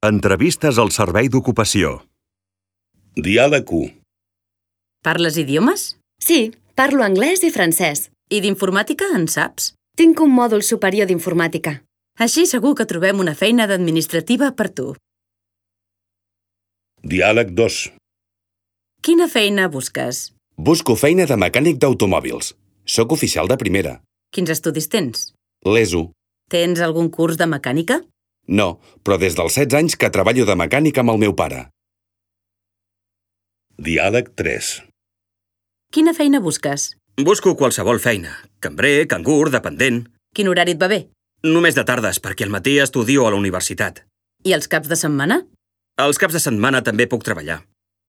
Entrevistes al servei d'ocupació. Diàleg 1. Parles idiomes? Sí, parlo anglès i francès. I d'informàtica en saps? Tinc un mòdul superior d'informàtica. Així segur que trobem una feina d'administrativa per tu. Diàleg 2. Quina feina busques? Busco feina de mecànic d'automòbils. Soc oficial de primera. Quins estudis tens? L'ESO. Tens algun curs de mecànica? No, però des dels 16 anys que treballo de mecànic amb el meu pare. Diàleg 3. Quina feina busques? Busco qualsevol feina. Cambrer, cangur, dependent. Quin horari et va bé? Només de tardes, perquè al matí estudio a la universitat. I els caps de setmana? Els caps de setmana també puc treballar.